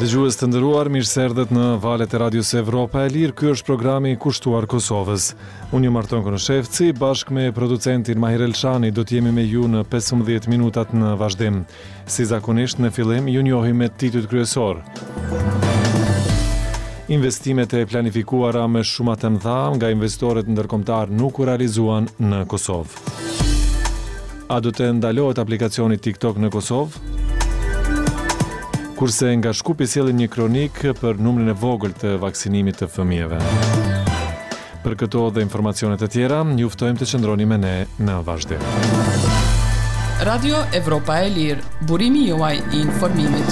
Dëgjues të nderuar, mirë se erdhët në valët e Radios Evropa e Lirë. Ky është programi i kushtuar Kosovës. Unë jam Marton Konoshevci, bashkë me producentin Mahir Elshani do të jemi me ju në 15 minutat në vazhdim. Si zakonisht në fillim ju njohim me titujt kryesor. Investimet e planifikuara me shumë të mëdha nga investitorët ndërkombëtar nuk u realizuan në Kosovë. A do të ndalohet aplikacioni TikTok në Kosovë? Kurse nga Shkupi sjellin një kronik për numrin e vogël të vaksinimit të fëmijëve. Për këto dhe informacione të tjera, ju ftojmë të qëndroni me ne në vazhdim. Radio Evropa e Lirë, burimi juaj i informimit.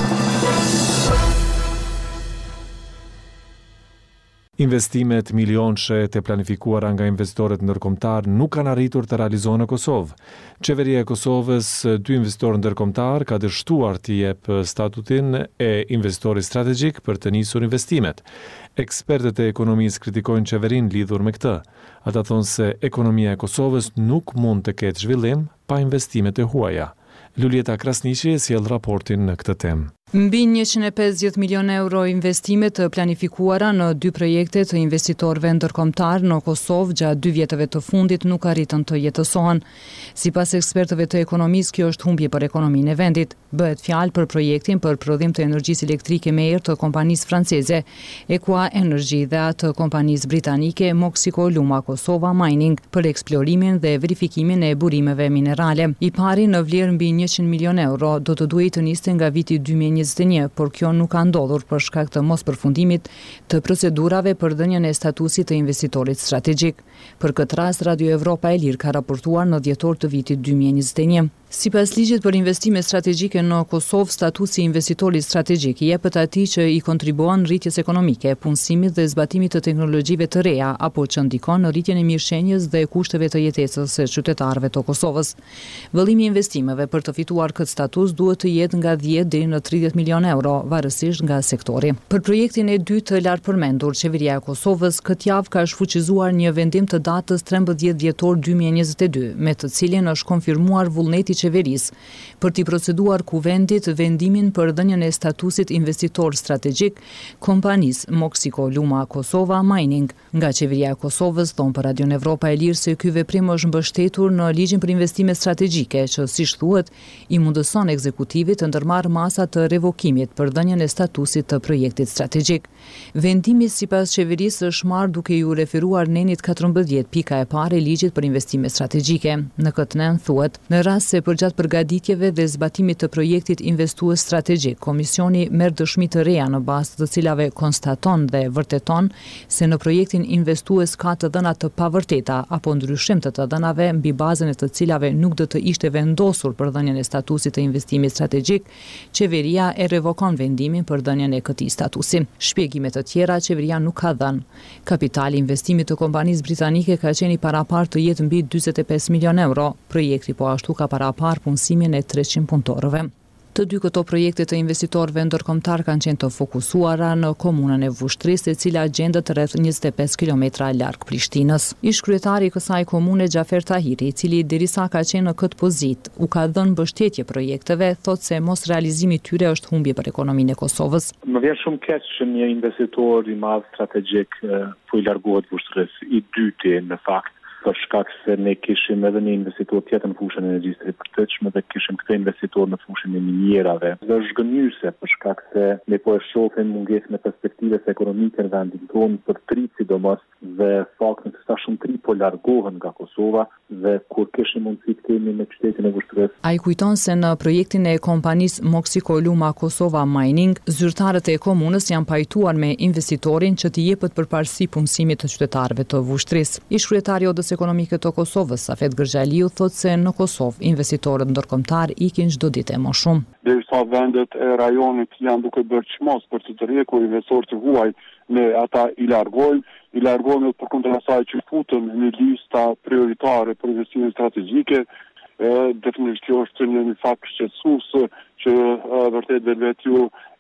Investimet milionëshe të planifikuara nga investitorët ndërkombëtar nuk kanë arritur të realizohen në Kosovë. Qeveria e Kosovës, 2 investitorë ndërkombëtar, ka dështuar të jep statutin e investitori strategjik për të nisur investimet. Ekspertët e ekonomisë kritikojnë qeverinë lidhur me këtë. Ata thonë se ekonomia e Kosovës nuk mund të ketë zhvillim pa investimet e huaja. Lulieta Krasniqi sjell raportin në këtë temë. Mbi 150 milion euro investime të planifikuara në 2 projekte të investitorëve ndërkombëtar në Kosovë gjatë 2 vjetëve të fundit nuk arritën të jetësohen. Sipas ekspertëve të ekonomisë, kjo është humbje për ekonominë e vendit. Bëhet fjalë për projektin për prodhim të energjisë elektrike me erë të kompanisë franceze Equa Energy dhe atë kompanisë britanike Moxico Luma Kosova Mining për eksplorimin dhe verifikimin e burimeve minerale. I pari në vlerë mbi 100 milion euro do të duhej të niste nga viti 2021, por kjo nuk ka ndodhur për shkak të mospërfundimit të procedurave për dhënien e statusit të investitorit strategjik. Për këtë rast, Radio Evropa e Lirë ka raportuar në dhjetor të vitit 2021. Sipas ligjit për investime strategjike në Kosovë, statusi i investitorit strategjik jepet atij që i kontribuon rritjes ekonomike, punësimit dhe zbatimit të teknologjive të reja, apo që ndikon në rritjen e mirëshenjës dhe kushteve të jetesës së qytetarëve të Kosovës. Vëllimi i investimeve për të fituar këtë status duhet të jetë nga 10 deri në 30 milion euro, varësisht nga sektori. Për projektin e dytë të lartë përmendur, qeveria e Kosovës këtë javë ka shfuqizuar një vendim të datës 13 dhjetor 2022, me të cilin është konfirmuar vullneti qeverisë për t'i proceduar kuvendit vendimin për dhënien e statusit investitor strategjik kompanisë Moxico Luma Kosova Mining. Nga qeveria e Kosovës thonë për Radio Evropa e Lirë se ky veprim është mbështetur në ligjin për investime strategjike, që siç thuhet i mundëson ekzekutivit të ndërmarrë masa të revokimit për dhënien e statusit të projektit strategjik. Vendimi sipas qeverisë është marrë duke ju referuar nenit 14 pika e parë e ligjit për investime strategjike. Në këtë nen thuhet, në rast se përgjatë përgatitjeve dhe zbatimit të projektit investues strategjik, komisioni merr dëshmi të reja në bazë të cilave konstaton dhe vërteton se në projektin investues ka të dhëna të pavërteta apo ndryshim të dhënave mbi bazën e të cilave nuk do të ishte vendosur për dhënien e statusit të investimit strategjik, qeveria e revokon vendimin për dhënien e këtij statusi. Shpjegime të tjera qeveria nuk ka dhënë. Kapitali investimit të kompanisë britanike ka qenë i parapart të jetë mbi 45 milion euro. Projekti po ashtu ka parapar punësimin e 300 punëtorëve. Të dy këto projekte të investitorëve ndërkombëtar kanë qenë të fokusuara në komunën e Vushtrisë, e cila gjendet rreth 25 kilometra larg Prishtinës. Ish kryetari i kësaj komune Xhafer Tahiri, i cili derisa ka qenë në këtë pozitë, u ka dhënë mbështetje projekteve, thotë se mos realizimi i tyre është humbje për ekonominë e Kosovës. Më vjen shumë keq që një investitor i madh strategjik po i largohet Vushtrisë, i dyti në fakt, për shkak se ne kishim edhe një investitor tjetër në fushën e energjisë së përgjithshme dhe kishim këtë investitor në fushën e minierave. Dhe është gënjyese për shkak se ne po e shohim mungesën e perspektivës ekonomike në vendin tonë për tri sidomos dhe faktin se sa shumë tri po largohen nga Kosova dhe kur kishim mundësi të kemi në qytetin e Vushtrisë. Ai kujton se në projektin e kompanisë Moxico Luma Kosova Mining, zyrtarët e komunës janë pajtuar me investitorin që t'i jepet përparësi punësimit të qytetarëve të Vushtrisë. Ish kryetari i ekonomike të Kosovës, Safet Gërxhaliu, thotë se në Kosovë investitorët ndërkombëtar ikin çdo ditë më shumë. Derisa vendet e rajonit janë duke bërë çmos për të rrekur investorë të huaj, ne ata i largojnë përkundër asaj që futën në lista prioritare për investime strategjike. Definitivisht kjo është një fakt shqetësues që vërtet vetë ju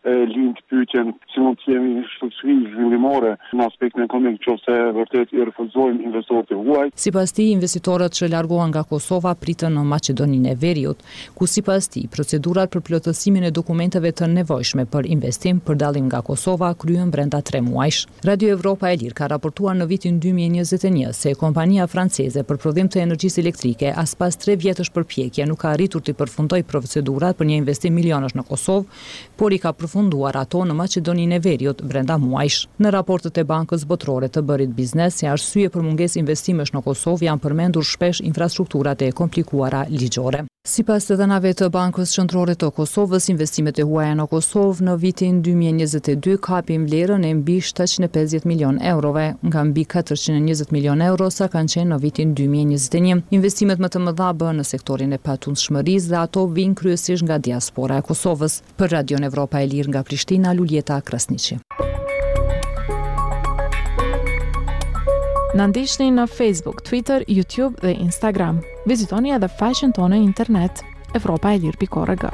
lind pyetjen si mund të jemi shoqëri zhvillimore në aspektin ekonomik, nëse vërtet i refuzojmë investorët e huaj. Sipas tij, investitorët që largohen nga Kosova pritën në Maqedoninë e Veriut, ku sipas tij procedurat për plotësimin e dokumenteve të nevojshme për investim për dallim nga Kosova kryhen brenda 3 muajsh. Radio Evropa e Lirë ka raportuar në vitin 2021 se kompania franceze për prodhim të energjisë elektrike as pas 3 vjetësh përpjekje nuk ka arritur të përfundoj procedurat për një investim milionësh në Kosovë, por i ka përfunduar ato në Maqedoninë e Veriut brenda muajsh. Në raportet e Bankës Botërore të Bërit Biznes, si arsye për mungesë investimesh në Kosovë janë përmendur shpesh infrastrukturat e komplikuara ligjore. Sipas të dhënave të Bankës Qendrore të Kosovës, investimet e huaja në Kosovë në vitin 2022 kapin vlerën e mbi 750 milion eurove, nga mbi 420 milion euro sa kanë qenë në vitin 2021. Investimet më të mëdha bëhen në sektorin e patundshmërisë dhe ato vijnë kryesisht nga diaspora e Kosovës. Për Radion Evropa e Lirë nga Prishtina, Luljeta Krasniqi. Na ndiqni në Facebook, Twitter, YouTube dhe Instagram. Vizitoni edhe faqen tonë internet evropaelir.org.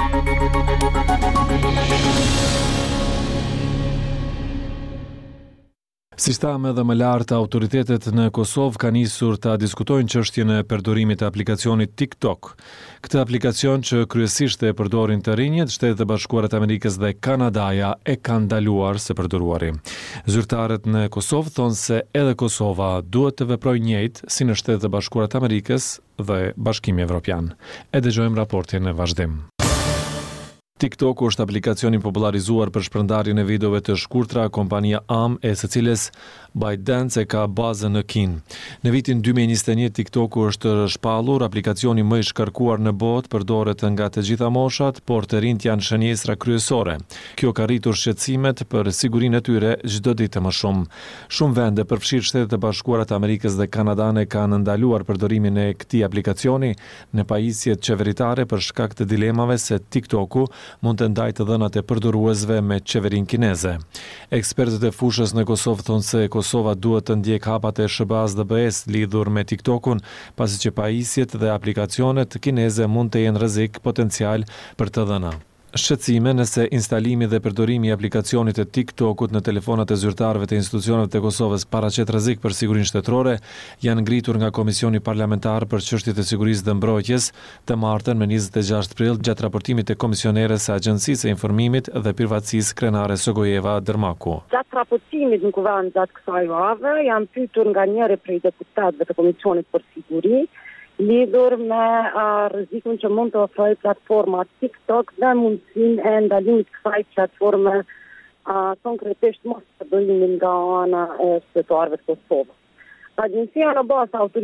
Si shtam edhe më lartë, autoritetet në Kosovë kanë nisur ta diskutojnë çështjen e përdorimit të aplikacionit TikTok. Këtë aplikacion që kryesisht e përdorin të rinjët, Shtetet e Bashkuara të Amerikës dhe Kanadaja e kanë ndaluar së përdoruari. Zyrtarët në Kosovë thonë se edhe Kosova duhet të veprojë njëjtë si në Shtetet e Bashkuara të Amerikës dhe Bashkimi Evropian. E dëgjojmë raportin në vazhdim. TikTok është aplikacioni popularizuar për shpërndarjen e videove të shkurtra, kompania AM, e së cilës ByteDance e ka bazën në Kinë. Në vitin 2021 TikTok është shpallur, aplikacioni më i shkarkuar në botë, përdoret nga të gjitha moshat, por të rinjt janë shënjestra kryesore. Kjo ka rritur shqetësimet për sigurinë e tyre çdo ditë më shumë. Shumë vende, përfshirë Shtetet e Bashkuara të Amerikës dhe Kanadane, kanë ndaluar përdorimin e këtij aplikacioni në pajisjet qeveritare për shkak të dilemave se TikToku mund të ndajë të dhënat e përdoruesve me qeverinë kineze. Ekspertët e fushës në Kosovë thonë se Kosova duhet të ndjek hapat e SBA-s dhe BE-s lidhur me TikTokun, pasi që pajisjet dhe aplikacionet kineze mund të jenë rrezik potencial për të dhëna. Shqetësime nëse instalimi dhe përdorimi i aplikacionit të TikTokut në telefonat e zyrtarëve të institucioneve të Kosovës paraqet rrezik për sigurinë shtetërore janë ngritur nga Komisioni Parlamentar për Çështjet e Sigurisë dhe Mbrojtjes të martën me 26 prill gjatë raportimit të komisioneres së Agjencisë së Informimit dhe Privatësisë Krenare Sogojeva Dërmaku. Gjatë raportimit në kuvend gjatë kësaj jave janë pyetur nga njëri prej deputatëve të Komisionit për Siguri lidhur me rrezikun që mund të ofrojë platforma TikTok dhe mundësinë e ndalimit kësaj platforme konkretisht mos përdorimin nga ana e qytetarëve të Kosovës. Agjencia në bazë